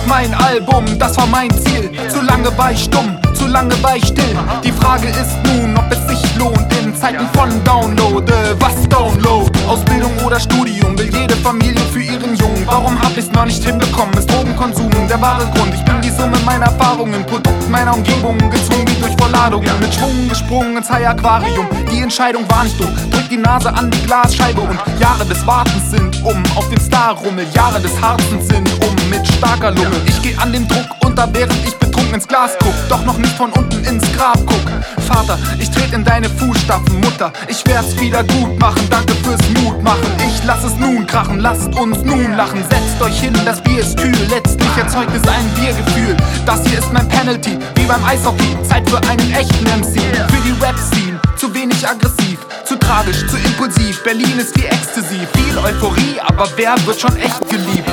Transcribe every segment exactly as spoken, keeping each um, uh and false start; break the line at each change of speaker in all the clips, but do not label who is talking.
mein Album, das war mein Ziel. Zu lange war ich stumm, zu lange war ich still. Die Frage ist nun, ob es sich lohnt in Zeiten von Download. Was Download? Ausbildung oder Studium, will jede Familie für ihren Jungen. Warum hab ich's noch nicht hinbekommen? Ist Drogenkonsum der wahre Grund? Ich bin die Summe meiner Erfahrungen, Produkt meiner Umgebung, gezwungen wie durch Vorladungen. Mit Schwung gesprungen ins High Aquarium. Die Entscheidung war nicht dumm, drück die Nase an die Glasscheibe und Jahre des Wartens sind um auf den Star-Rummel. Jahre des Harzens sind um mit starker Lunge. Ich geh an dem Druck unter, während ich betrunken ins Glas guck, doch noch nicht von unten ins Grab guck. Vater, ich tret in deine Fußstapfen. Mutter, ich werd's wieder gut machen. Danke fürs Mut machen. Ich lass es nun krachen, lasst uns nun lachen. Setzt euch hin, das Bier ist kühl. Letztlich erzeugt es ein Biergefühl. Das hier ist mein Penalty, wie beim Eishockey. Zeit für einen echten M C. Für die Rap-Scene, zu wenig aggressiv, zu tragisch, zu impulsiv. Berlin ist wie Ecstasy, viel Euphorie, aber wer wird schon echt geliebt?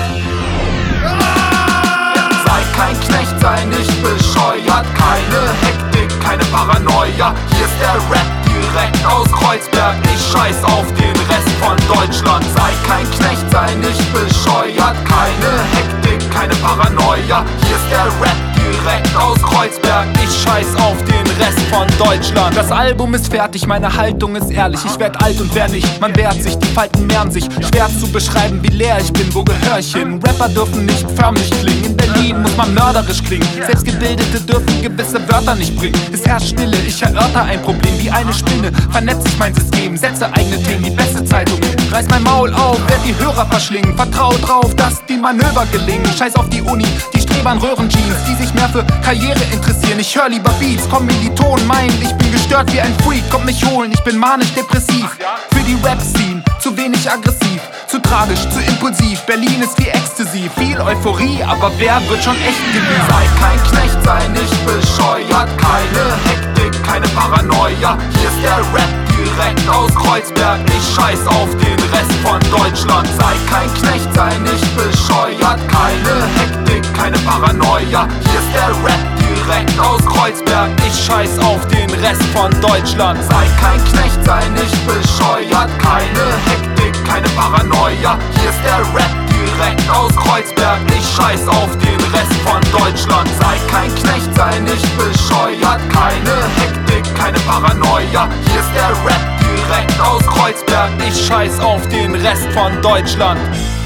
Sei kein Knecht, sei nicht bescheuert. Keine Hektik, keine Paranoia. Hier ist der Rap direkt aus Kreuzberg. Ich scheiß auf den Rest von Deutschland. Sei kein Knecht, sei nicht bescheuert. Keine Hektik, keine Paranoia. Hier ist der Rap direkt aus Kreuzberg. Ich scheiß auf den Rest von Deutschland. Das Album ist fertig, meine Haltung ist ehrlich. Ich werd alt und wer nicht, man wehrt sich, die Falten mehren sich. Schwer zu beschreiben, wie leer ich bin, wo gehör ich hin? Rapper dürfen nicht förmlich klingen. In Berlin muss man mörderisch klingen. Selbstgebildete dürfen gewisse Wörter nicht bringen. Es herrscht Stille, ich erörter ein Problem wie eine Spinne. Vernetzt sich mein System, setze eigene Themen, die beste Zeitung. Reiß mein Maul auf, werd die Hörer verschlingen. Vertrau drauf, dass die Manöver gelingen. Scheiß auf die Uni, die Strebern Röhrenjeans, die sich mehr für Karriere interessieren. Ich hör lieber Beats, Kommilitonen meinen, ich bin gestört wie ein Freak. Kommt mich holen, ich bin manisch-depressiv. Für die Rap-Scene, zu wenig aggressiv, zu tragisch, zu impulsiv. Berlin ist wie Ecstasy, viel Euphorie, aber wer wird schon echt geliebt? Sei kein Knecht, sei nicht bescheuert. Keine Hektik, keine Paranoia. Hier ist der Rap direkt aus Kreuzberg. Ich scheiß auf den Rest von Deutschland. Sei kein Knecht, sei nicht bescheuert. Keine Hektik, keine Paranoia. Hier ist der Rap direkt aus Kreuzberg. Ich scheiß auf den Rest von Deutschland. Sei kein Knecht, sei nicht bescheuert. Keine Hektik, keine Paranoia. Hier ist der Rap direkt aus Kreuzberg. Ich scheiß auf den Rest von Deutschland. Sei kein Knecht, sei nicht bescheuert. Keine Hektik, keine Paranoia. Hier ist der Rap direkt aus Kreuzberg. Ich scheiß auf den Rest von Deutschland.